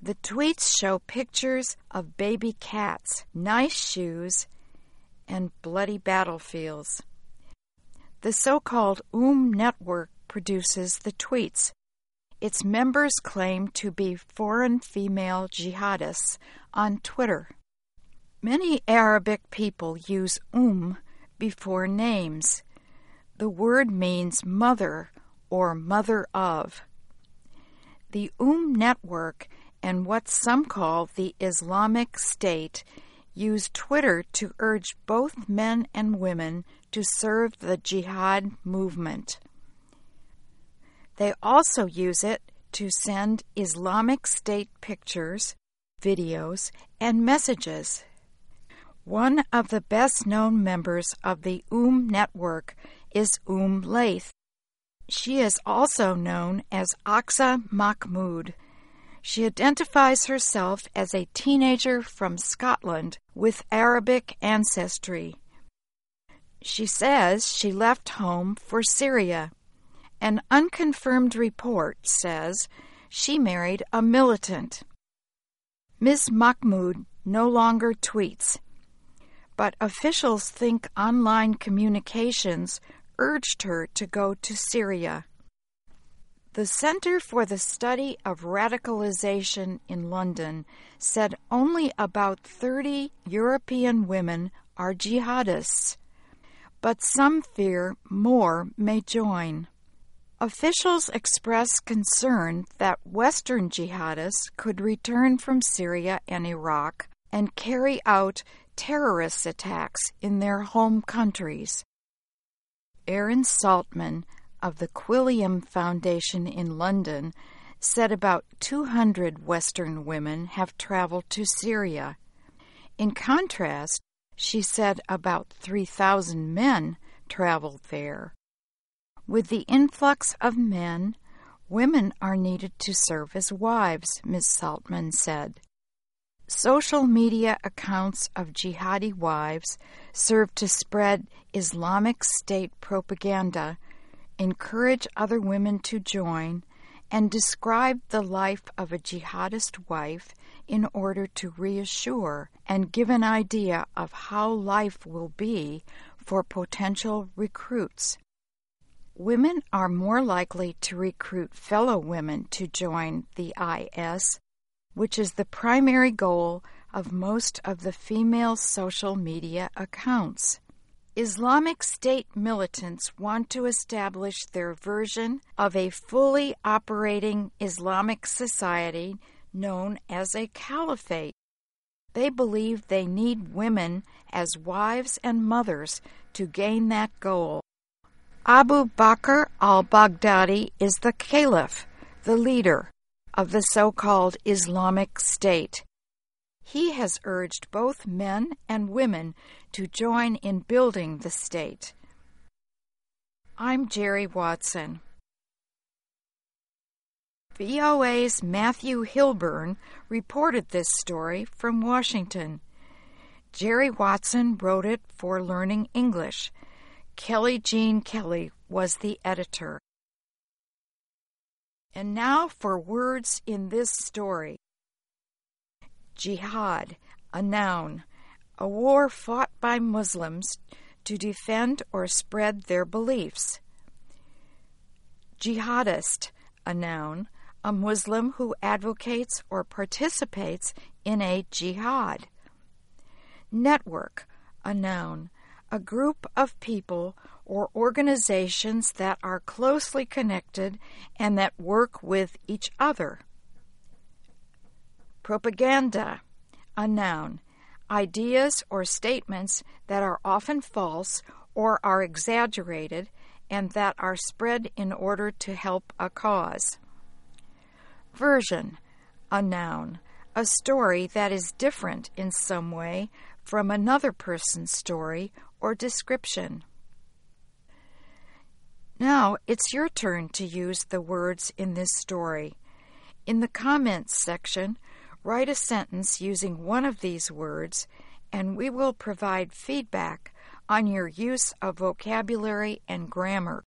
The tweets show pictures of baby cats, nice shoes, and bloody battlefields. The so-called network produces the tweets. Its members claim to be foreign female jihadists on Twitter. Many Arabic people use before names. The word means mother or mother of. The network and what some call the Islamic State use Twitter to urge both men and women to serve the jihad movement. They also use it to send Islamic State pictures, videos, and messages. One of the best-known members of the network is Laith. She is also known as Aqsa Mahmoud. She identifies herself as a teenager from Scotland with Arabic ancestry. She says she left home for Syria. An unconfirmed report says she married a militant. Ms. Mahmoud no longer tweets, but officials think online communications urged her to go to Syria. The Center for the Study of Radicalization in London said only about 30 European women are jihadists, but some fear more may join. Officials express concern that Western jihadists could return from Syria and Iraq and carry out terrorist attacks in their home countries. Aaron Saltman of the Quilliam Foundation in London said about 200 Western women have traveled to Syria. In contrast, she said about 3,000 men traveled there. With the influx of men, women are needed to serve as wives, Ms. Saltman said. Social media accounts of jihadi wives serve to spread Islamic State propaganda, encourage other women to join, and describe the life of a jihadist wife in order to reassure and give an idea of how life will be for potential recruits. Women are more likely to recruit fellow women to join the IS, which is the primary goal of most of the female social media accounts. Islamic State militants want to establish their version of a fully operating Islamic society known as a caliphate. They believe they need women as wives and mothers to gain that goal. Abu Bakr al-Baghdadi is the caliph, the leader of the so-called Islamic State. He has urged both men and women to join in building the state. I'm Jerry Watson. VOA's Matthew Hilburn reported this story from Washington. Jerry Watson wrote it for Learning English. Kelly Jean Kelly was the editor. And now for words in this story. Jihad, a noun, a war fought by Muslims to defend or spread their beliefs. Jihadist, a noun, a Muslim who advocates or participates in a jihad. Network, a noun, a group of people or organizations that are closely connected and that work with each other. Propaganda, a noun, ideas or statements that are often false or are exaggerated and that are spread in order to help a cause. Version, a noun, a story that is different in some way from another person's story or description. Now it's your turn to use the words in this story. In the comments section, write a sentence using one of these words, and we will provide feedback on your use of vocabulary and grammar.